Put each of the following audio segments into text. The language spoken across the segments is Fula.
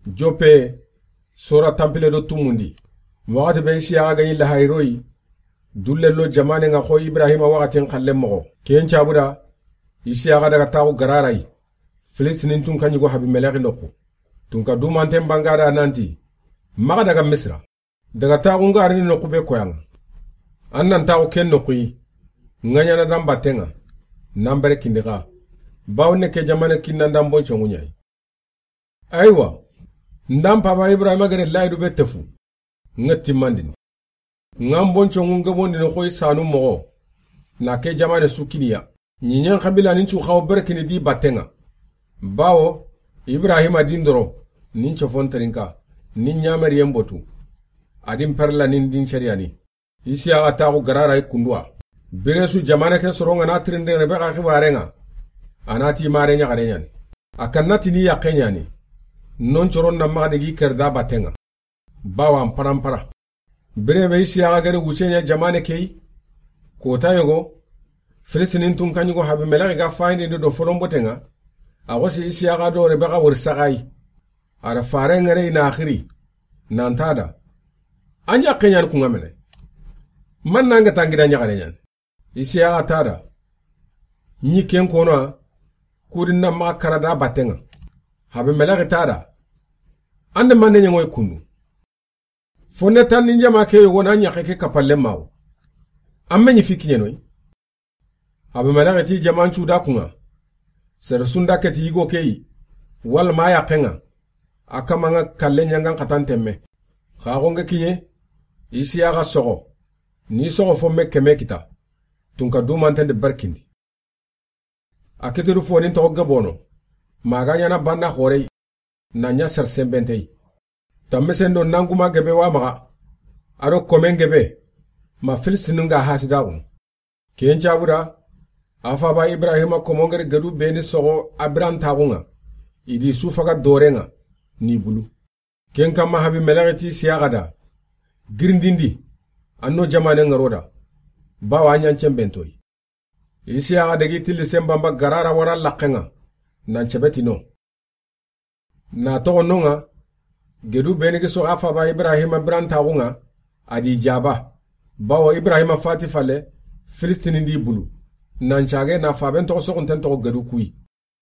jope sora tampile do tumundi wakati be Isiyaga ganyi lahairoi dullelo jamane nga ko Ibrahima wakati khalle mo ken chabuda Isiyaga daga tawu gararai Filistinin tun kanyi go habi meleki noku tun ka dumanten bangada nanti maga daga Misra daga tawu ngari noku be koyanga annan tawu ken noku nganya na damba tenga nambere kindiga bawne ke jamane kinanda mboncho ngunyai aywa ndam papa Ibrahima gare laidu betefu ngati mandini ngamboncho ngunga bondi no koy sanu mo na ke jamane sukiniya nyinya kabila ninchu khaw berkini di batenga bawo Ibrahima dindoro nincho fonterinka ninya mariyam botu adim perla nin din shariani Isiyaga tagu garara kundwa beresu jamane ke soronga na trinde rebe ka khibarenga anati mare nya gare nyani akanati ni yakenyani non choron na magdegi kerda batenga bawan parampara berebe Isiyaga gare guchenya jamane kei kota yogo Filistinin tun kanyigo habe melaki ga fayni do foron botenga agosi Isiyaga do rebe ka wursagai ara farengere ina akhiri nantada anya kenyan kungamene man nanga tangira nya gare nyani Isiyaga tada nyi ken kono kudinna ma karada batenga habe melaki tada ande manne nyoy kundu fonne tan ninja ma ke wona nya ke kapalle maw amme nyi fikinye noy habe melaki ti jaman chuda kunga ser sunda ke ti go kei wal ma ya kenga akamanga kalle nyanga katantemme khagonge kinye Isiyaga sogo ni sogo fo mekke kita tunka dumantende barkindi akitiru fo nin to gabono maganya na banda khore nanya sersembentei tamesendo nanguma gebe wa maga aro komengebe ma filsinunga hasidagu kenjabura afa ba Ibrahima komongere gadu beni sogo abran tagunga idi sufaga dorenga ni bulu kenka ma habi melagati Isiyaga girindindi anno jamane ngaroda bawa nyanchen bentoi Isiyaga degi tili sembamba garara wara lakenga nanchebeti no na togo nonga gedu benigi so afa ba Ibrahima brantagunga adi jaba bawa Ibrahima fati fale Filistinin di bulu nanchage na faben to so konten to gedu kui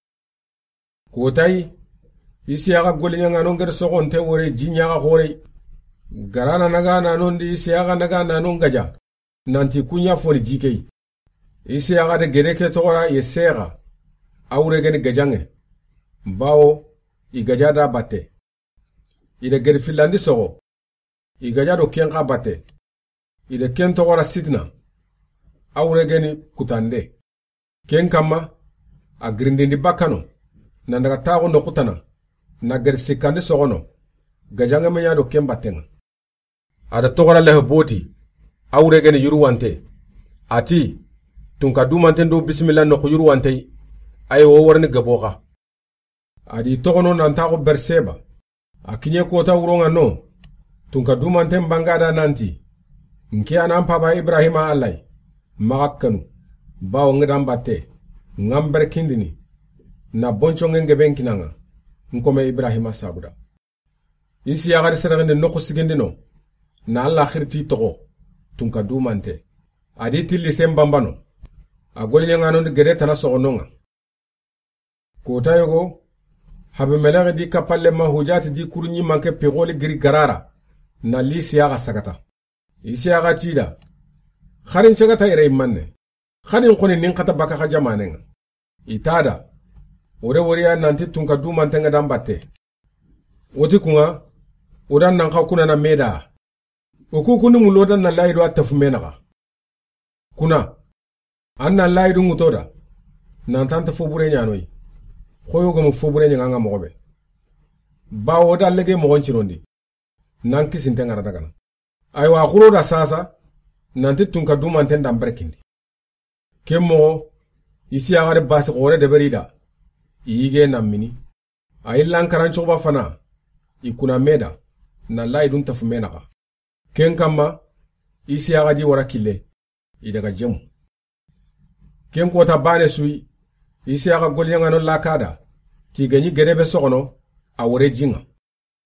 kotai Isiyaga golinya nongere so konte wore jinyaga hore garana naga nanondi Isiyaga naga nanongaja nanti kunya foni jikei Isiyaga de gereke togora yesega awre gani gajange bawo igajada bate ide geri filandi sogo igajado kenka bate ide ken togora sitna awre gani kutande ken kama agrindindi bakano nandaga tago no kutana na geri sikandi sogono gajange menyado ken batenga ada togora lehe boti awre gani yuruwante ati tunka dumanten do bismillah no yuruwante ay wo warni gaboga adi togono nantago berseba akinye kota wuronga no tunka dumanten bangada nanti nke anan papa Ibrahima allai magakkanu bawo ngedam batte ngamber kindini na boncho ngenge benkinanga nkome Ibrahima sabuda Isiyaga seragende noko sigindino na alla khirti togo tunka dumante adi tilli sembambano agolye ngano de gere tana sogononga kota yogo habe melagi di kapalle ma hujati di kurunyi manke pegoli giri garara na li Isiyaga sagata Isiyaga tida kharin sagata ire imanne kharin koni nin kata baka ka jamanenga itada ore woriya nanti tunka dumante nga dambatte oti kunga odan nan ka kuna na meda okukunu mulodan na laido atafumenaga kuna anna laidu ngutoda nantante fobure nyanoi khoyogo mo fobure nyanga mogobe bawo dalege mo gonchirondi nan kisinte ngara dagana aywa khuro da sasa nanti tunka dumante ndam brekindi kemmo Isiyaga de basi gore de berida yige namini ayillan karancho ba fana ikuna meda na laidun tafumenaga ken kama Isiyaga di wara kille idaga jemu ken kota bane sui Isiyaga golyanga no lakada ti ganyi gerebe sokono awore jinga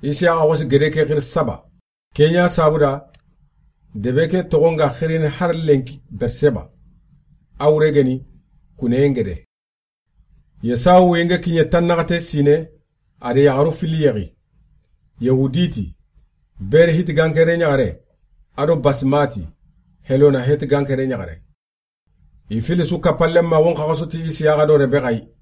Isiaga wasi gereke khir saba. Kenya sabuda debeke togonga khirin har lenki berseba. Awregeni kunengede. Yesawu yenge kinye tannagate sine ade yagaru fili yagi. Yehuditi bere hit gankere nyagare ado basmati helona hit gankere nyagare. Ifili suka palemma won khasuti Isiaga do rebegai.